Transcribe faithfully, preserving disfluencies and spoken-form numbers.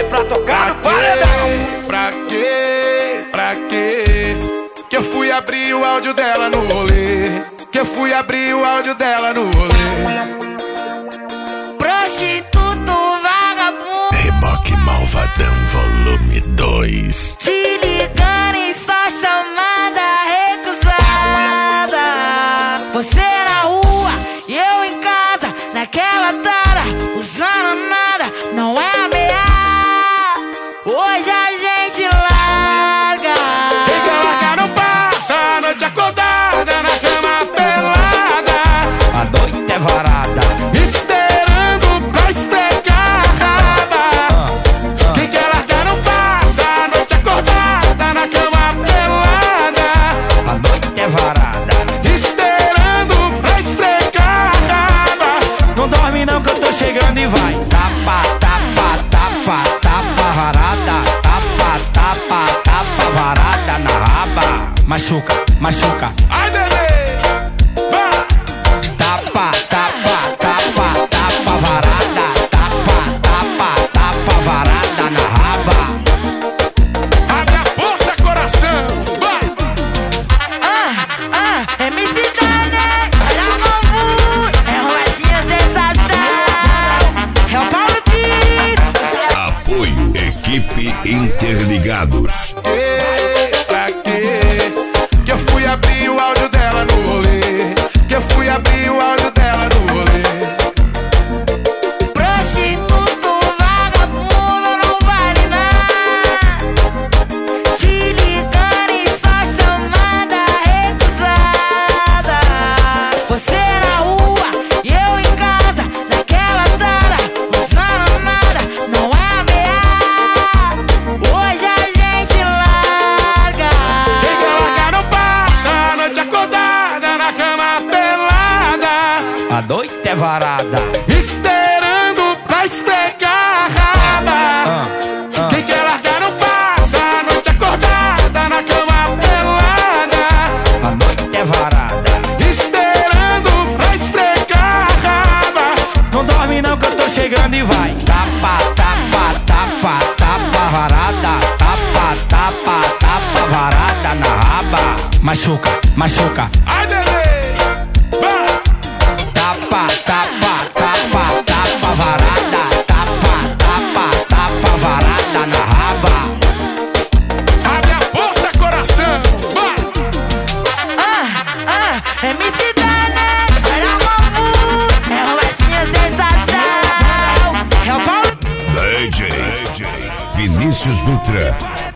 pra tocar no paredão. Pra quê? Pra quê? Que eu fui abrir o áudio dela no rolê. Que eu fui abrir o áudio dela no rolê. Prostituto vagabundo, Reboque Malvadão volume dois. te ligando em só chamada recusada. Você na rua e eu em casa, naquela tara, usando nada, não é ameaça. Hoje a gente larga. Quem quer largar não passa a noite acordada na cama pelada. A noite é varada, Esperando pra esfregar a raba. Quem quer largar não passa a noite acordada na cama pelada. a noite é varada. Esperando pra esfregar a raba. Não dorme não que eu tô chegando e vai. Tapa, tapa, tapa, tapa varada. Tapa, tapa, tapa varada na raba. Machuca, machuca. Ai, bebê, vai. Tapa, tapa, tapa, tapa varada. Tapa, tapa, tapa varada na raba. Abre a porta, coração, vai. Ah, ah, M C Dane, olha o bambu, é roletinha sensação. É o Paulo Pires. Apoio Equipe Interligados. Que, pra quê? Que eu fui abrir o áudio dela no rolê. Que eu fui abrir o áudio dela no rolê. Prostituto vagabundo não vale nada. Te ligando em só chamada recusada. Você na rua e eu em casa, naquela tara, usando nada, não é ameaça. Hoje a gente larga. Quem quer largar não passa a noite acordada na cama pelada. A noite é varada. Esperando pra esfregar a raba. Ah, ah. Quem quer largar não passa a noite acordada na cama pelada. A noite é varada. Esperando pra esfregar a raba. Não dorme não que eu tô chegando e vai. Tapa, tapa, tapa, tapa varada. Tapa, tapa, tapa varada na raba. Machuca, machuca. Ai, bebê, vai. Tapa, tapa, tapa, tapa varada. Tapa, tapa, tapa varada na raba. Abre a porta, coração, vai. Ah, ah, M C Dane, olha o bambu, é roletinha sensação. É o Paulo D J Vinícius Dutra.